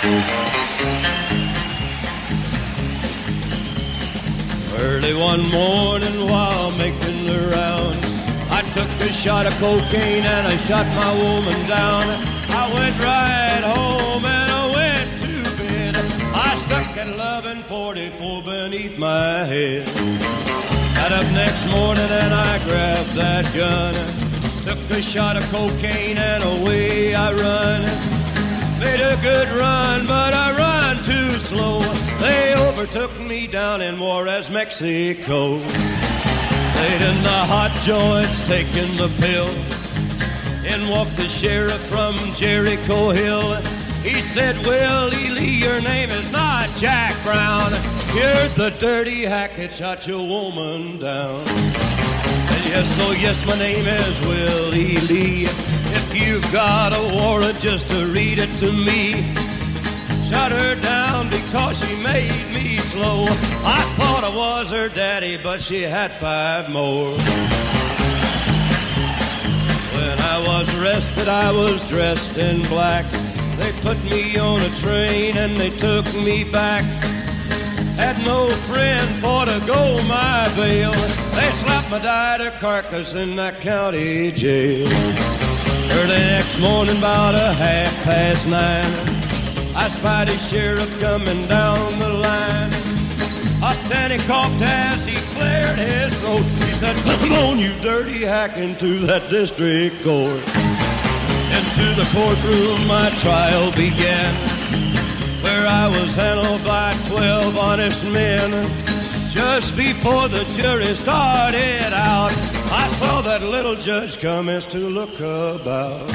Early one morning while making the rounds, I took a shot of cocaine and I shot my woman down. I went right home and I went to bed. I stuck at 11:44 beneath my head. Got up next morning and I grabbed that gun. Took a shot of cocaine and away I run. Made a good run, but I run too slow. They overtook me down in Juarez, Mexico. Laid in the hot joints, taking the pill. In walked the sheriff from Jericho Hill. He said, Willie Lee, your name is not Jack Brown. You're the dirty hack that shot your woman down. Yes, my name is Willie Lee. If you've got a warrant just to read it to me. Shot her down because she made me slow. I thought I was her daddy, but she had 5 more. When I was arrested, I was dressed in black. They put me on a train and they took me back. Had no friend for to go my bail. They slapped my died carcass in that county jail. Early next morning, about 9:30, I spied a sheriff coming down the line. Up then he coughed as he cleared his throat. He said, come on, you dirty hack, into that district court. Into the courtroom my trial began, where I was handled by 12 honest men. Just before the jury started out, I saw that little judge commence to look about.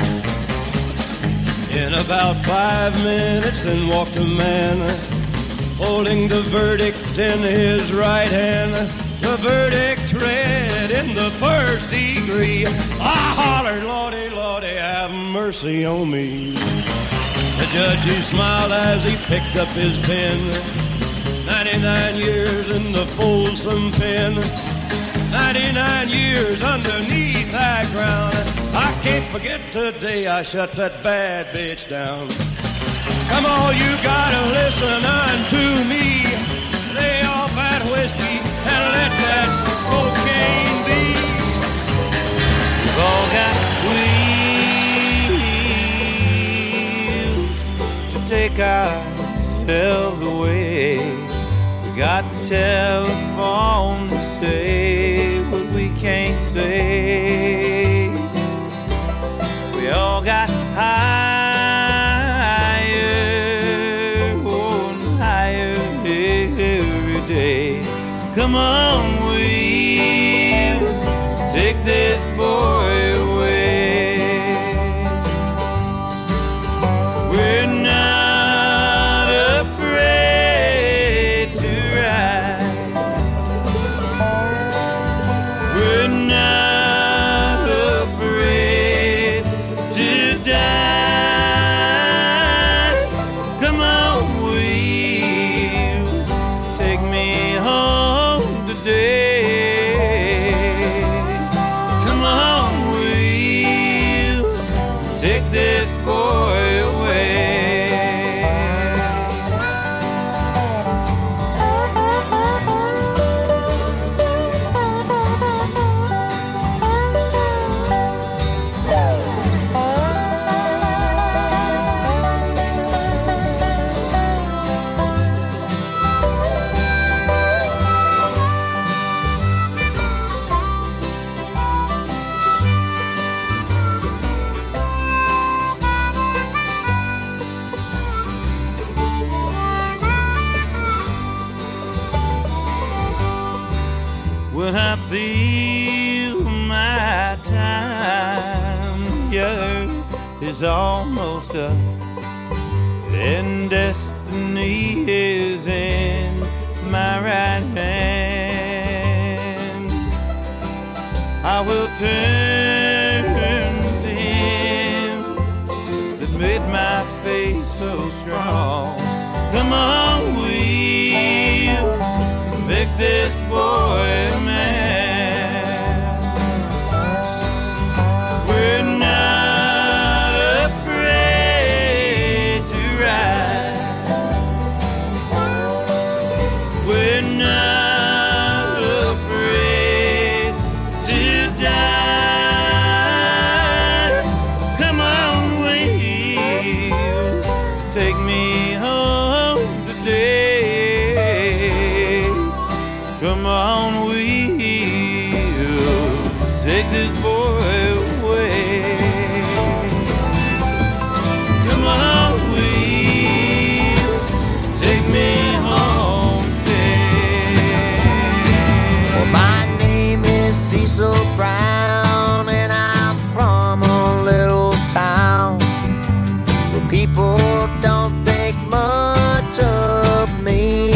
In about 5 minutes in walked a man, holding the verdict in his right hand. The verdict read in the first degree. I hollered, Lordy, Lordy, have mercy on me. The judge, he smiled as he picked up his pen. 99 years in the Folsom pen. 99 years underneath that ground. I can't forget the day I shut that bad bitch down. Come on, you gotta listen unto me. Lay off that whiskey and let that cocaine be. We've all got wheels to take ourselves away. We got the telephone to say what we can't say. We all got higher, oh, higher every day. Come on, wheels, take this boy away. We're not afraid to ride. We're not afraid to die. Come on, wheels, take me home today. Come on, wheels, take this boy away. Well, I feel my time here is almost up, and destiny is in my right hand. I will turn to him that made my face so strong. Come on, we'll make this boy a man. We're not afraid to ride. take me home today. Come on, wheels, take this boy away. Come on, wheels, take me home today. Well, my name is Cecil Brown, and I'm from a little town where people don't think much of me.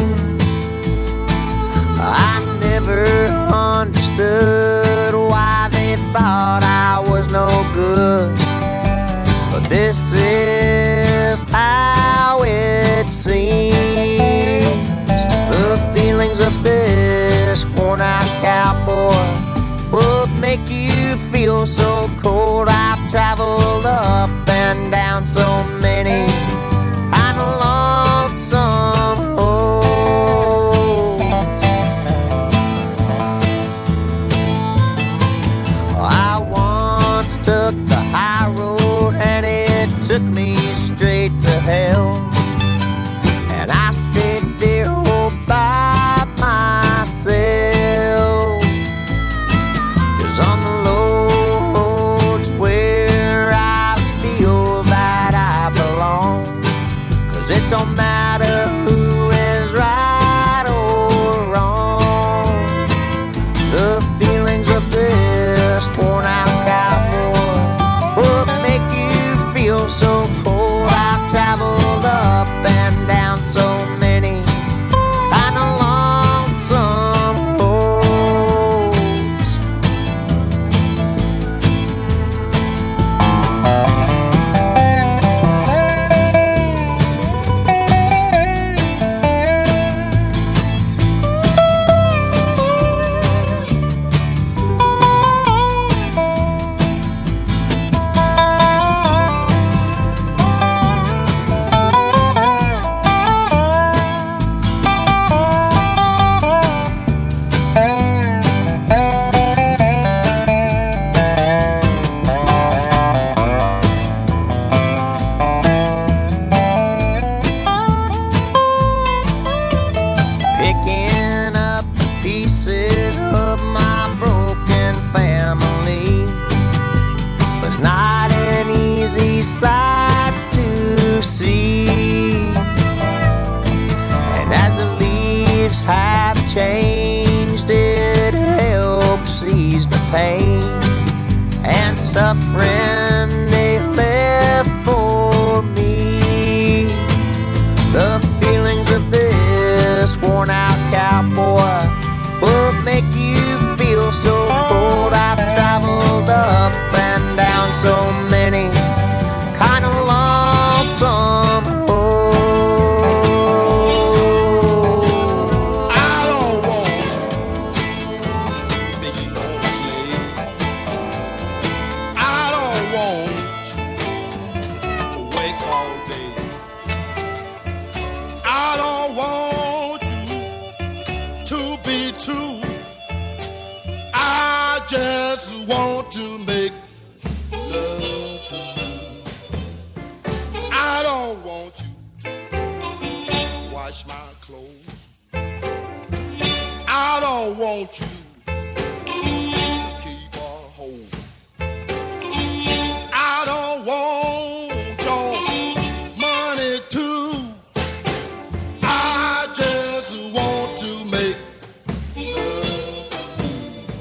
I never understood why they thought I was no good, but this is how it seems. The feelings of this worn out cowboy would make you feel so cold. I've traveled up and down so many kind of lonesome roads. I once took the high road and it took me straight to hell, and I stayed there all by myself. 'Cause on the roads where I feel that I belong, 'cause it don't matter who is right or wrong. The feelings of this worn out cowboy would make you feel so cold. I've traveled up and down so many kind of lonesome roads. Picking up the pieces of my broken family was not an easy sight to see. And as the leaves have changed, it helps ease the pain and suffering they left for me. The feelings of this worn out cowboy will make you feel so cold. I've traveled up and down so many kind of lonesome roads. I don't want you to be no slave. I don't want you to wake all day. I don't want you to be true. I just want to make love to you. I don't want you to wash my clothes. I don't want you to keep a hold. I don't want your money too. I just want to make love to you.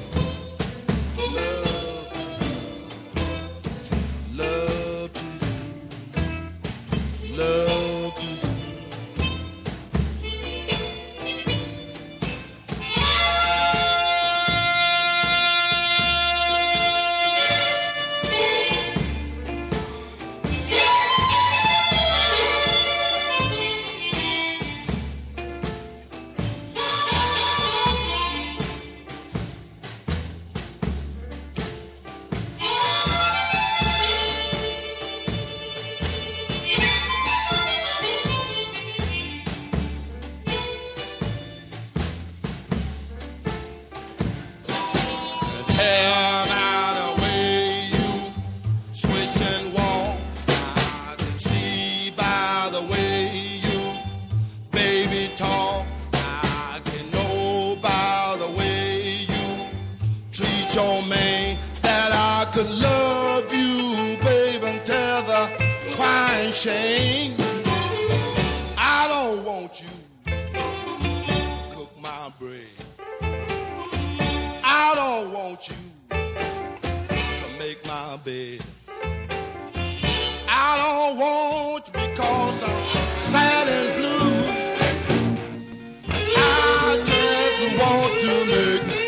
Love to you. Love to you. Love to you. by the way you, baby, talk. I can know by the way you treat your man that I could love you, baby, until the crying shame. I don't want you to cook my bread. I don't want you to make my bed. I don't want you because I'm sad and blue. I just want to make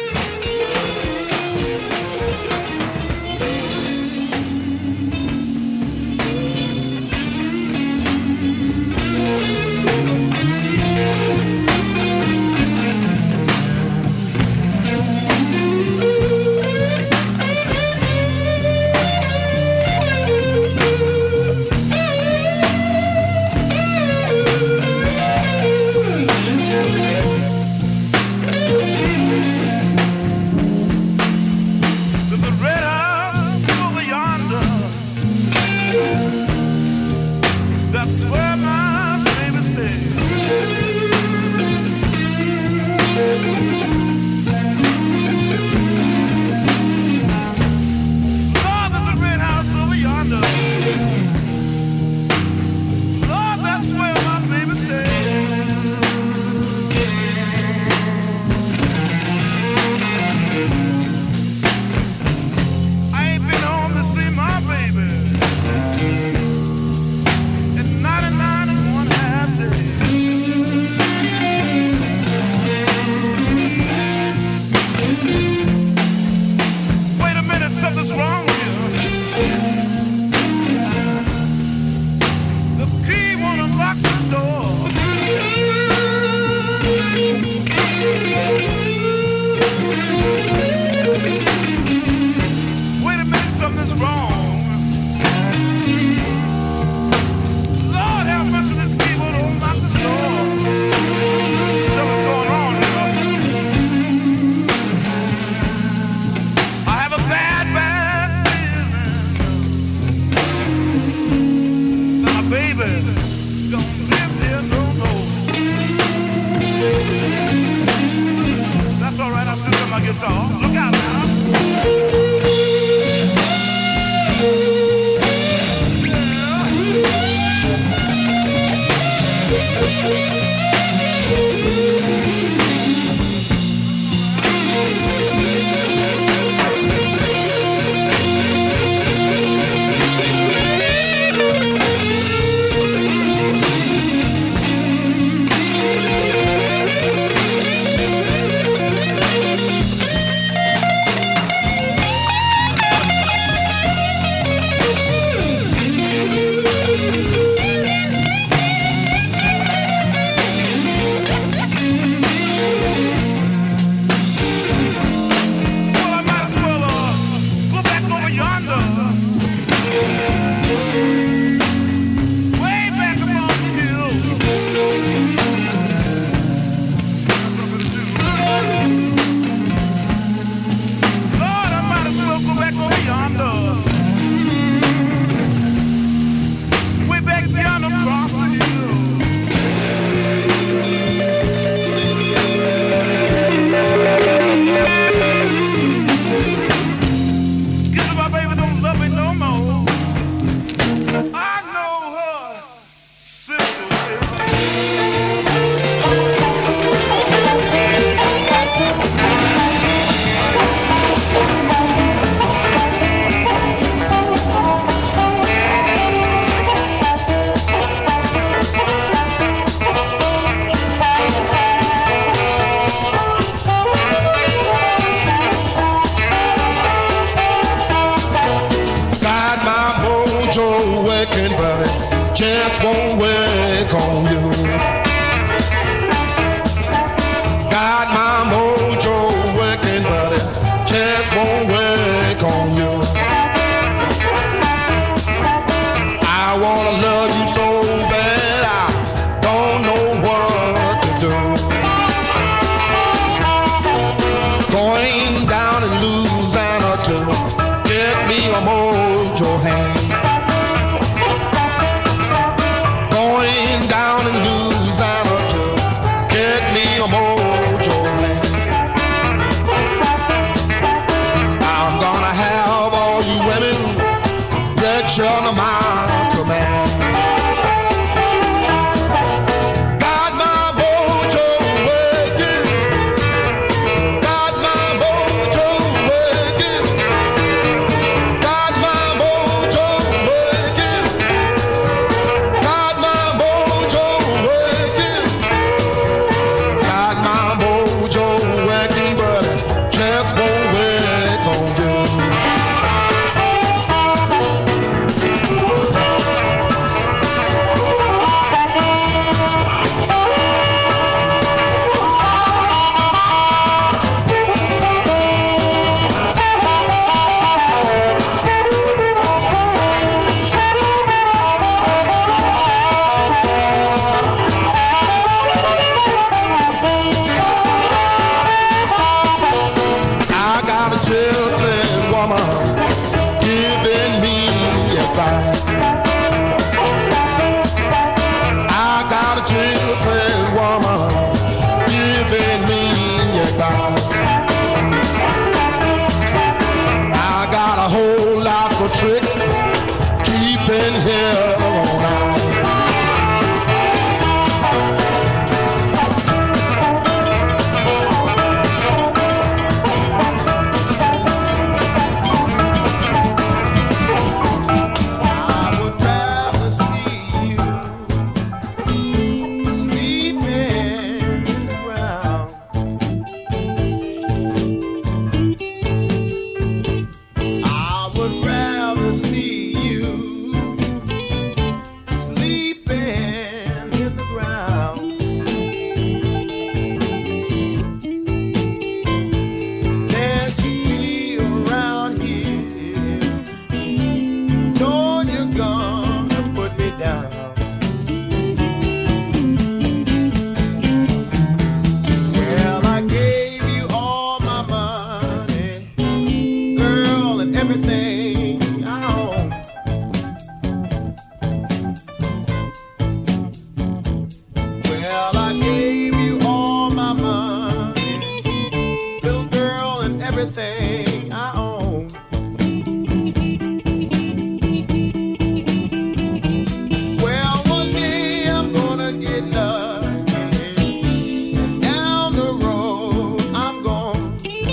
get lucky. Down the road I'm going.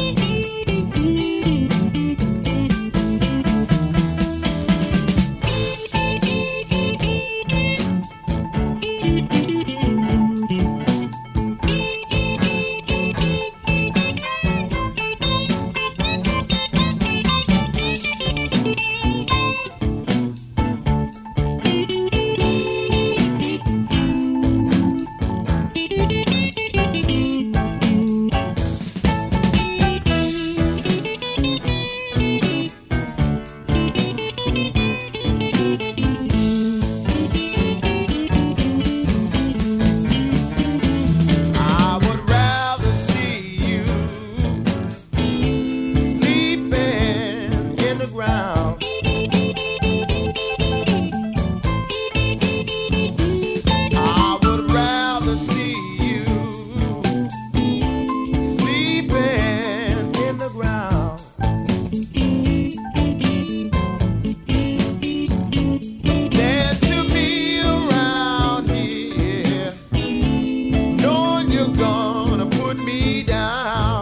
I would rather see you sleeping in the ground. I would rather see you sleeping in the ground than to be around here knowing you're gonna put me down.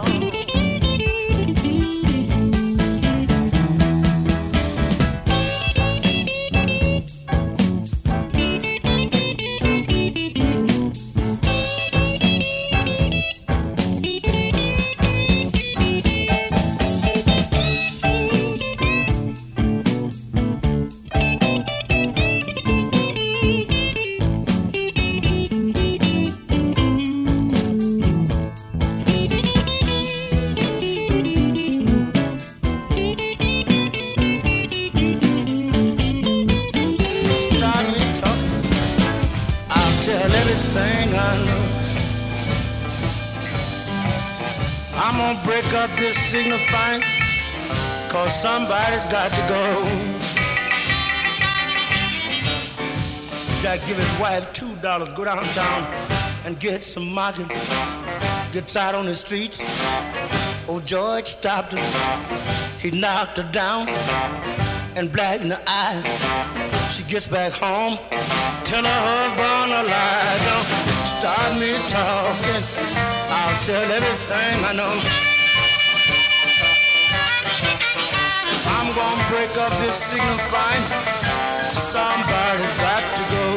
Start me talking, I'll tell everything I know. I'm gonna break up this signifying, cause somebody's got to go. Jack give his wife $2, go downtown and get some market. Gets out on the streets. Oh, George stopped her. He knocked her down and black in the eye. She gets back home, tell her husband a lie. Don't start me talking, I'll tell everything I know. I'm gonna break up this signifying, somebody's got to go.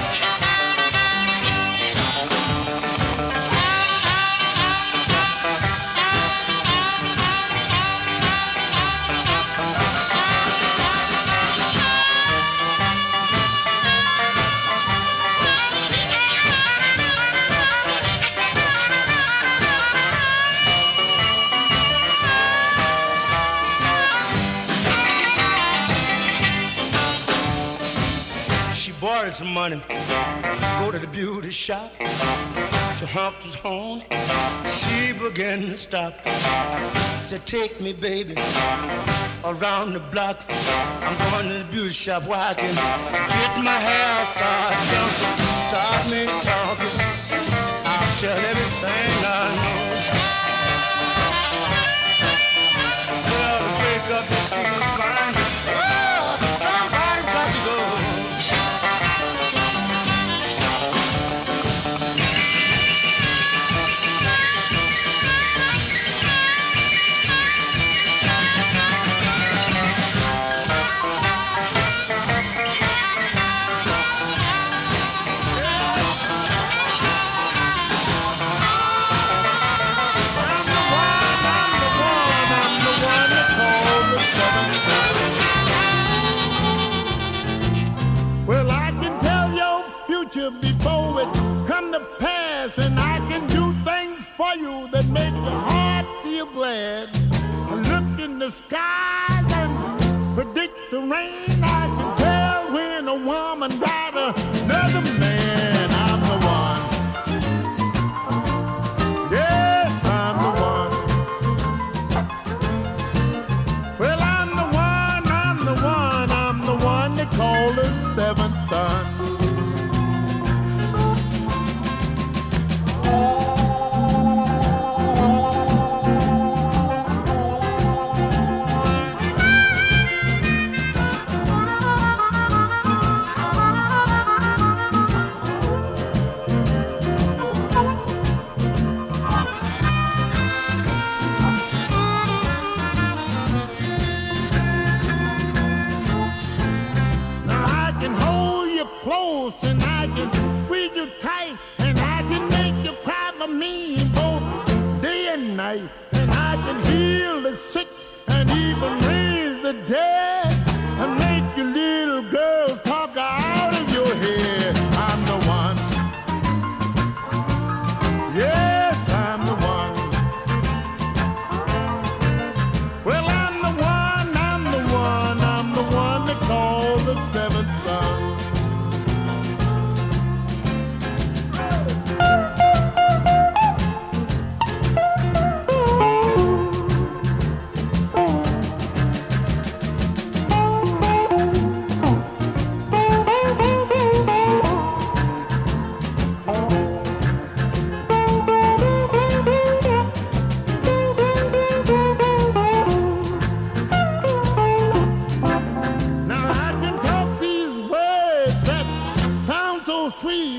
She borrowed some money, go to the beauty shop. She honked his horn, she began to stop. Said, take me, baby, around the block. I'm going to the beauty shop where I can get my hair side. Don't start me talking, I'll tell everything I know. Well, to break up the secret fine, well, somebody's got to go. Well, I can tell your future before it come to pass, and I can do things for you that make your heart feel glad. I look in the skies and predict the rain. I can tell when a woman got another man. I'm the one. Yes, I'm the one. Well, I'm the one, I'm the one, I'm the one they call the seventh son.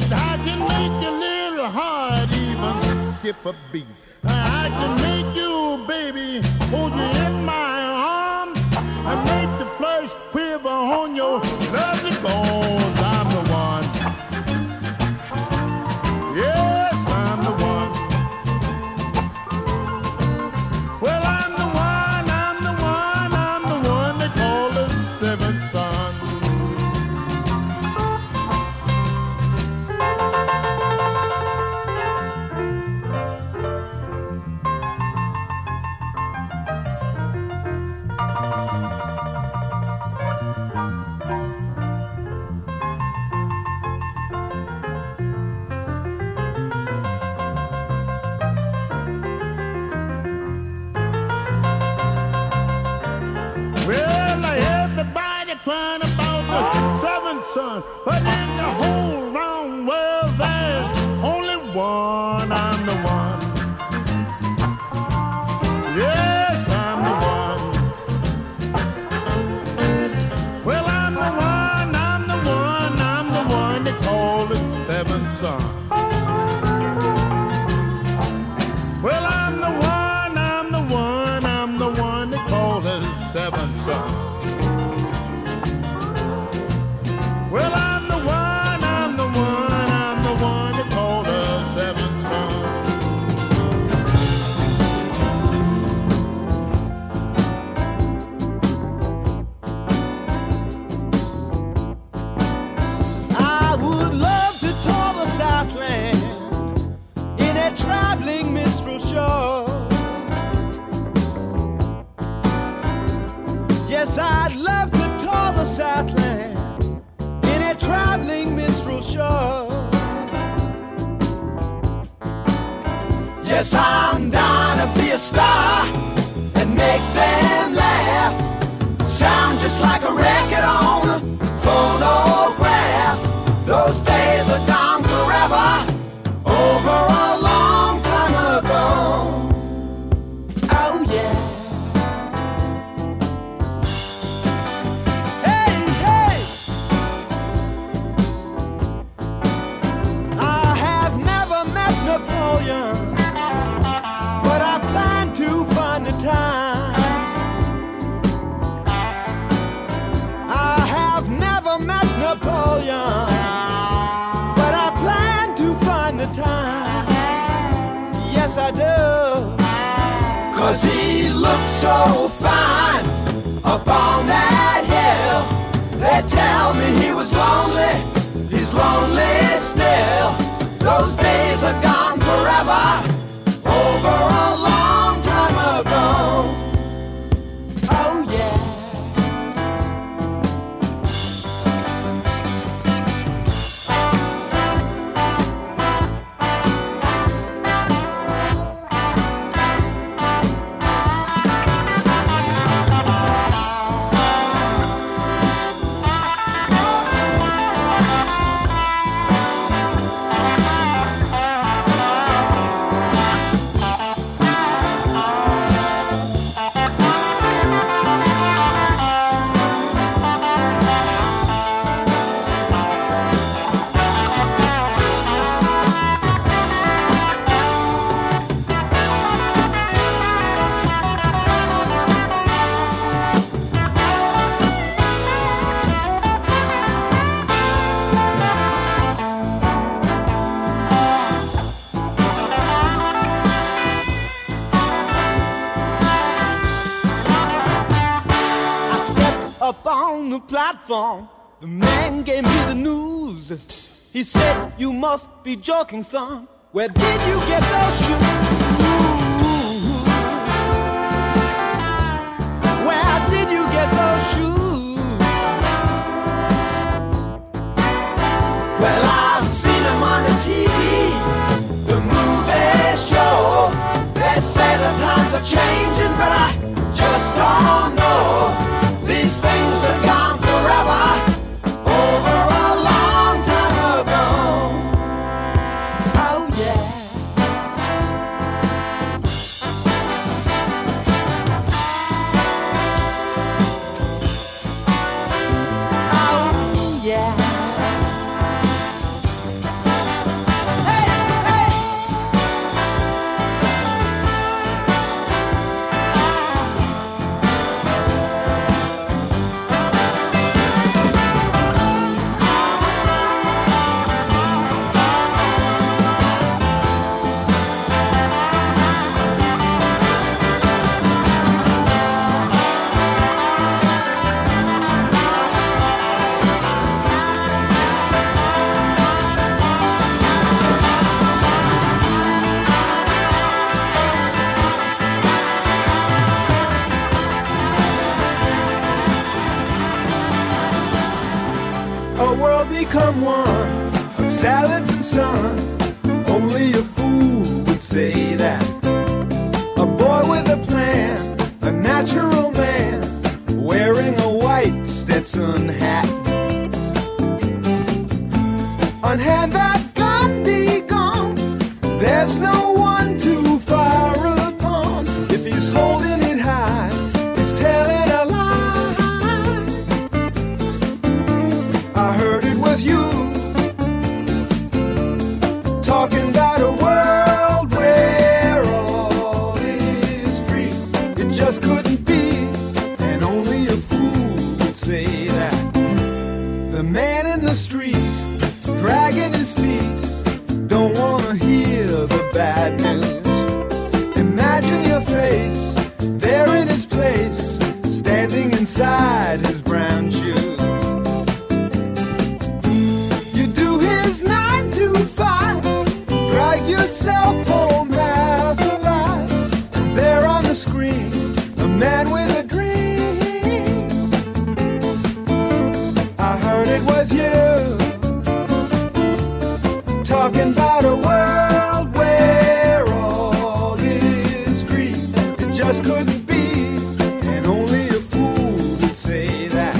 sweet. I can make your little heart even skip a beat. I can make you, baby, hold you in my arms. I make the flesh quiver on your lovely bones. I'm the one. Yes, I'm the one. Well, I'm the one, I'm the one, I'm the one they call the seventh son. Well, everybody crying about the seventh son, but in the whole round world there's only one. I'm the one. Yes, I'm the one. Well, I'm the one, I'm the one, I'm the one they call the seventh son. Well, I'm the one, I'm the one, I'm the one they call the seventh son. Well, I'm the one, I'm the one, I'm the one they call the seventh son. I would love to tour the Southland in a traveling minstrel show. Yes, I'd love to tour the Southland in a traveling minstrel show. Yes, I'm down to be a star and make them laugh. Sound just like a record on a phonograph. Those days are gone forever, over a long time ago. Oh yeah. Hey, hey. I have never met Napoleon, but I plan to find the time. I have never met Napoleon, but I plan to find the time. Yes, I do. 'Cause he looks so fine up on that hill. They tell me he was lonely, he's lonely still. Those days are gone forever, over a long time ago. Oh yeah. Up on the platform, the man gave me the news. He said, "You must be joking, son. Where did you get those shoes? Where did you get those shoes?" Well, I've seen them on the TV, the movie show. They say the times are changing, but I just don't know. These things are gone forever, over a long time ago. Oh yeah. come one of salads and sun. Only a fool would say that. A boy with a plan, a natural man, wearing a white Stetson hat. On hand that gun be gone, there's no one to fire upon. If he's holding it high, he's telling a lie. I heard it was you talking about a world where all is free. It just couldn't be, and only a fool would say that. The man in the street, dragging his feet, don't wanna hear the bad news. Imagine your face, there in his place, standing inside his brown shoes. You do his 9 to 5, drag yourself home half alive. There on the screen, a man with a dream. I heard it was you talking about a world where all is free. It just couldn't be, and only a fool would say that.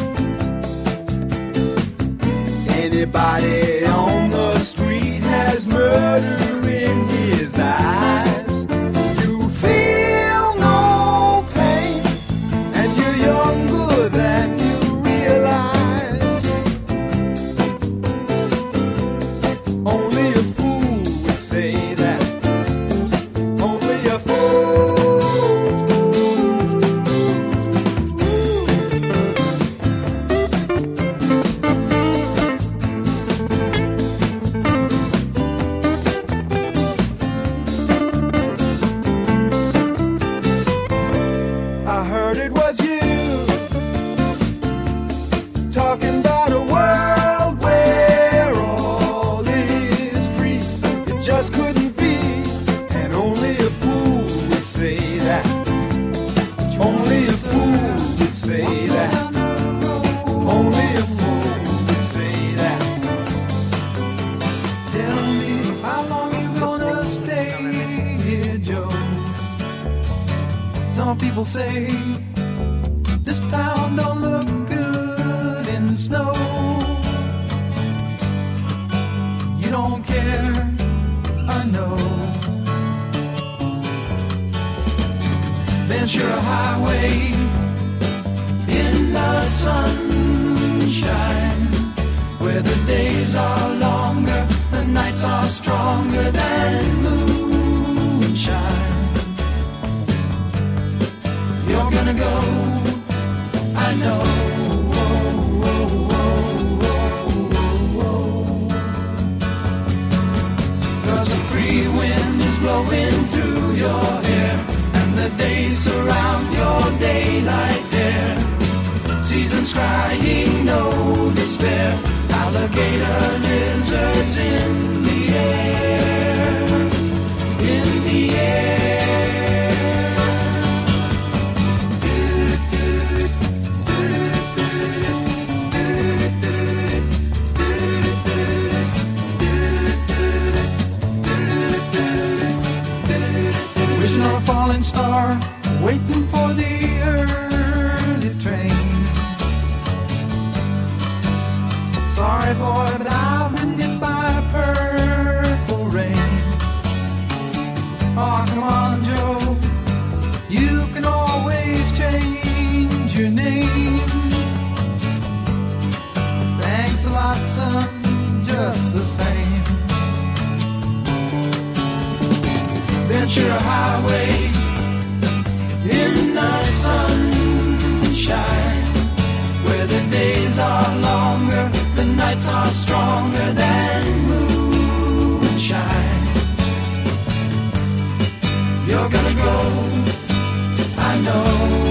Anybody on the street has murder in his eyes. You feel no pain, and you're younger than you realize. Only a fool would say that. Only a fool. I heard it was you talking about a world where all is free. It just couldn't be, and only a fool would say that. Only a fool would say that. Only a fool would say that. Tell me how long you gonna stay here, Joe? Some people say this town don't look good in snow. You don't care, I know. Ventura Highway in the sunshine, where the days are longer, the nights are stronger than moonshine. You're gonna go, I know. Cause a free wind is blowing through your hair, and the days surround your daylight there. Seasons crying, no despair. Alligator lizards in the air, in the air. Wishing on a falling star, waiting for the early train. Sorry boy, but I've been hit by purple rain. Oh, come on, Joe, you can always change your name. Thanks a lot, son, just the same. Ventura Highway in the sunshine, where the days are longer, the nights are stronger than moonshine. You're gonna go, I know.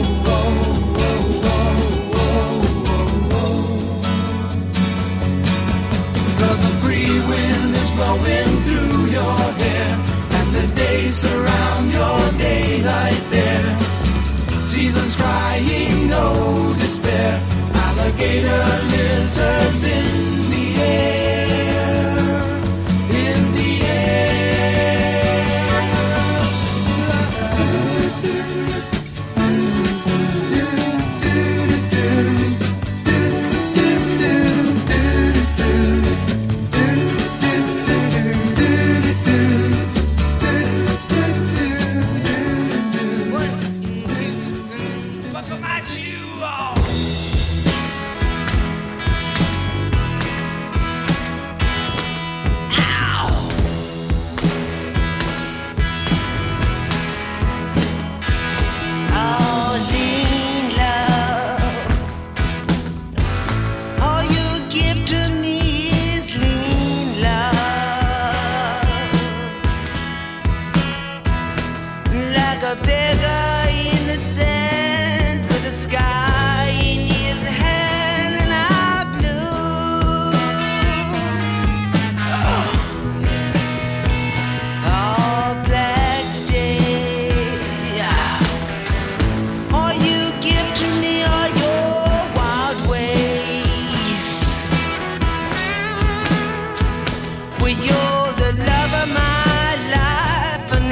Cause a free wind is blowing through your hair, and the days surround your daylight there. Seasons crying, no despair. Alligator lizards in the air.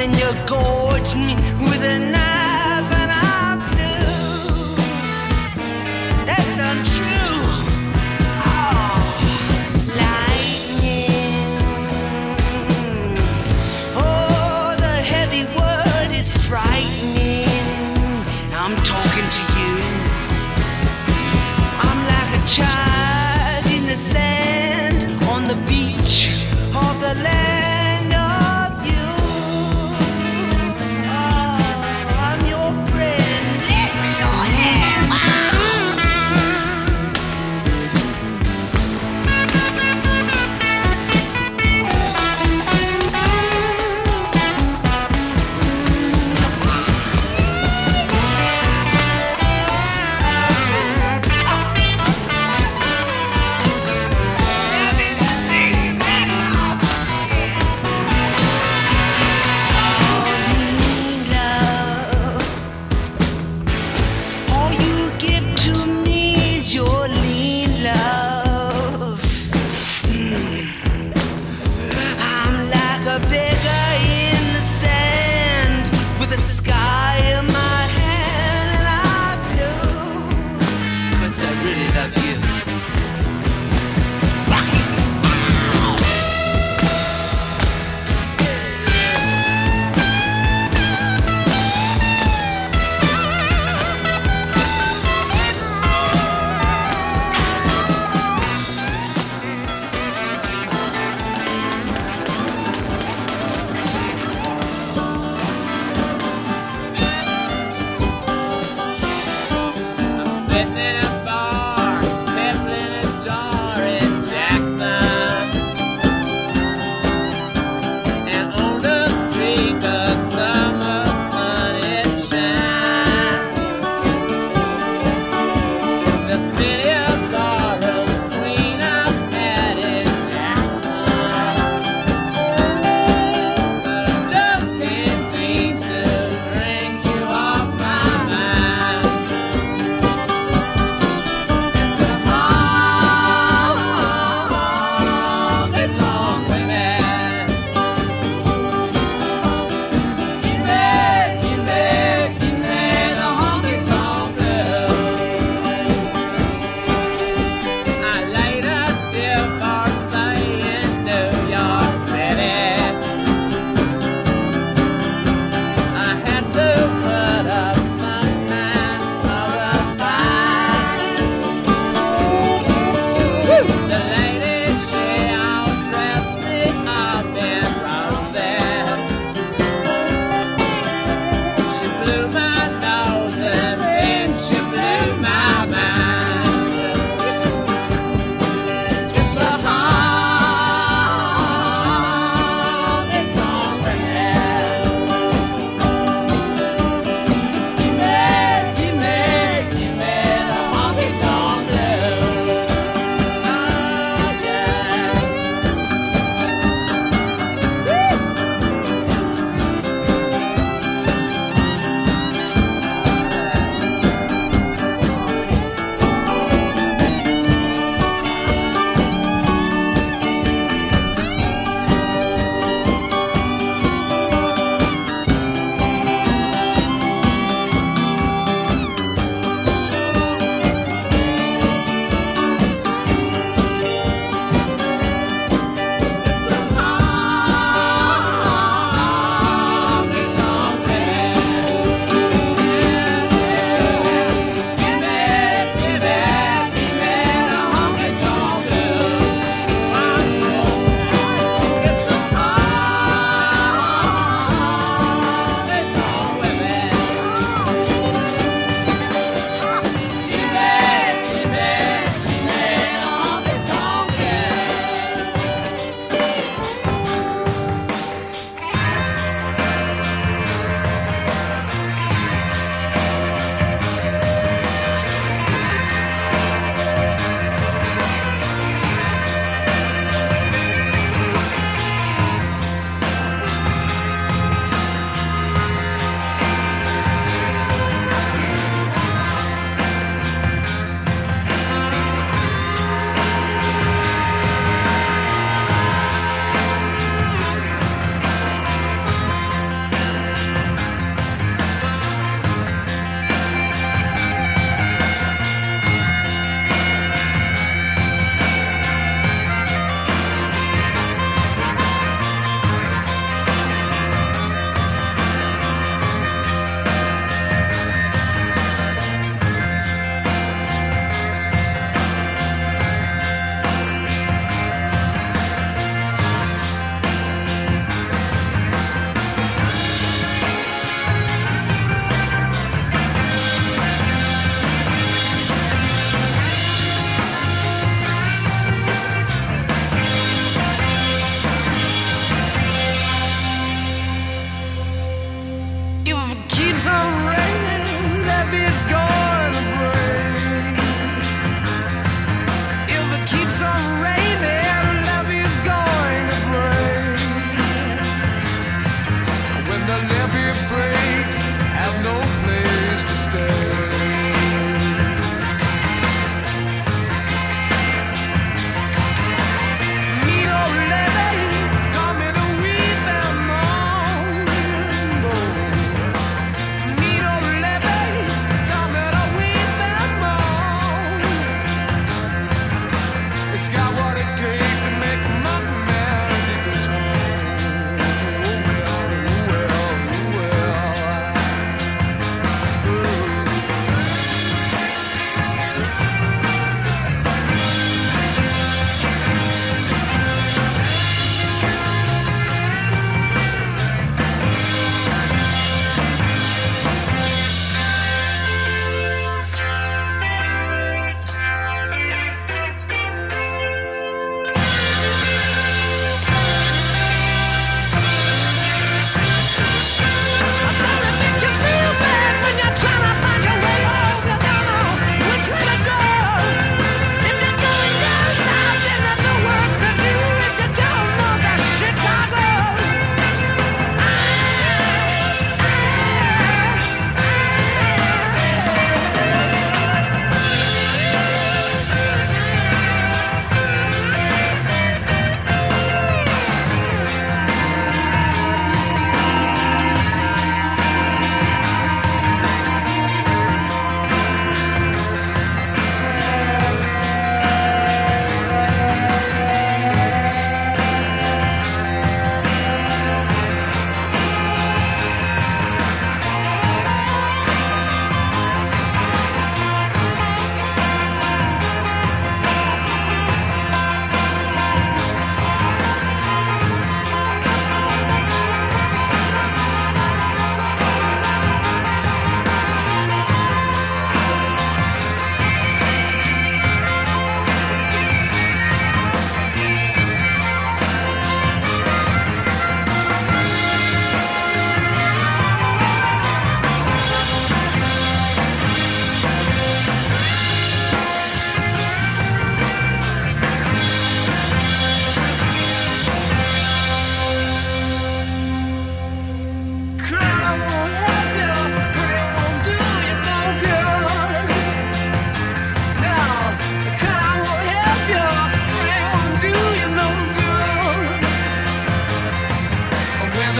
and you gorged me with a knife and I blew. That's untrue. Oh, lightning. Oh, the heavy word is frightening. I'm talking to you. I'm like a child in the sand on the beach of the land of you. Oh, I'm your friend. Let your hand out.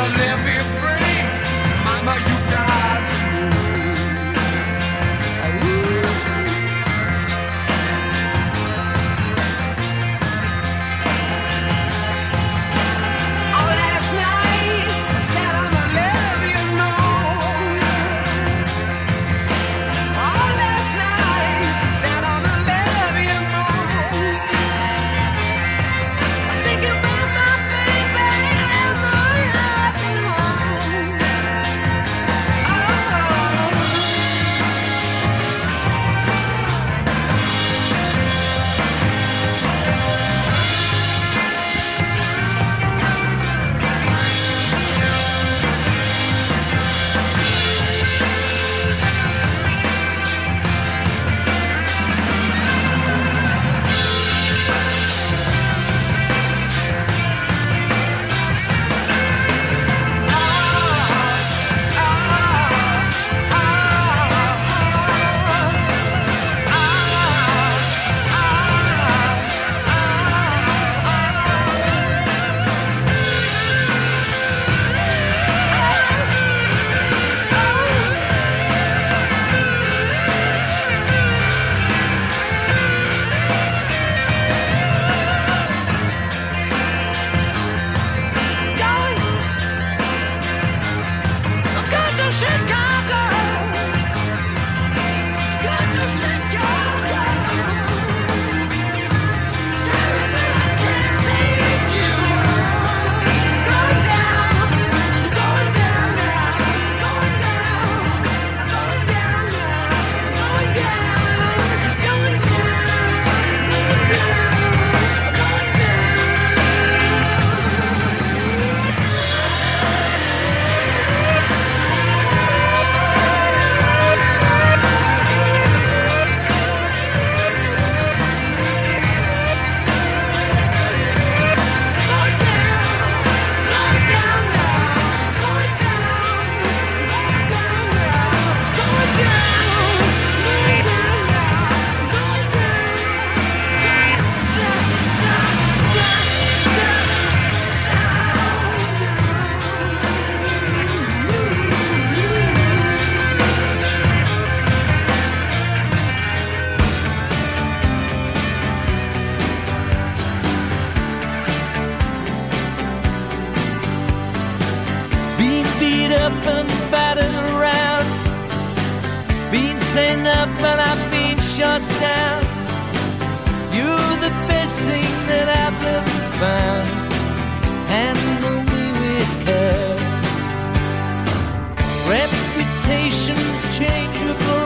the levee brings. Mama, you got to shut down. You're the best thing that I've ever found. Handle me with care. Reputation's changeable,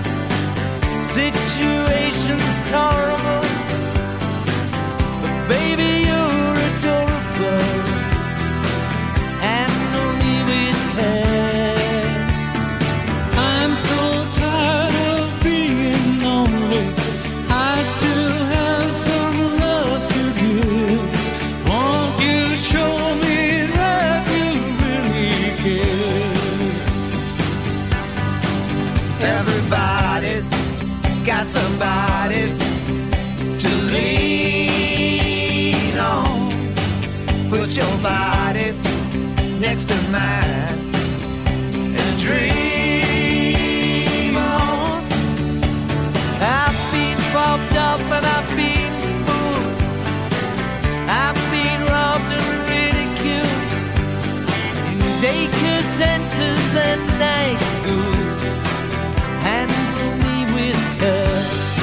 situation's tolerable, but baby, you're adorable. Handle me with care. I'm so tired of being lonely. I still have some love to give. Won't you show me that you really care? Everybody's got somebody to lean on. Put your body next to mine and dream on. I've been bobbed up and I've been fooled. I've been robbed and ridiculed in daycare centers and night schools. Handle me with care.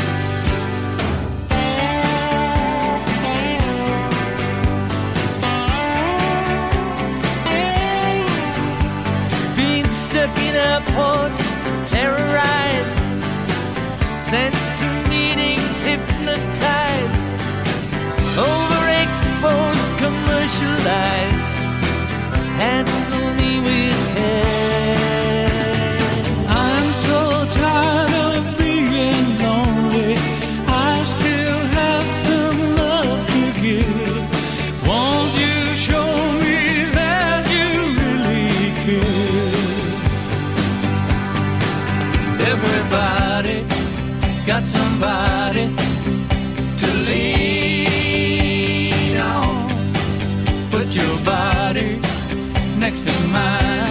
Been stuck in airports, terrorized, sent to meetings, hypnotized, overexposed, commercialized. Handle me with care. I'm so tired of being lonely. I still have some love to give. Won't you show me that you really care? Everybody got somebody to lean on. Put your body next to mine.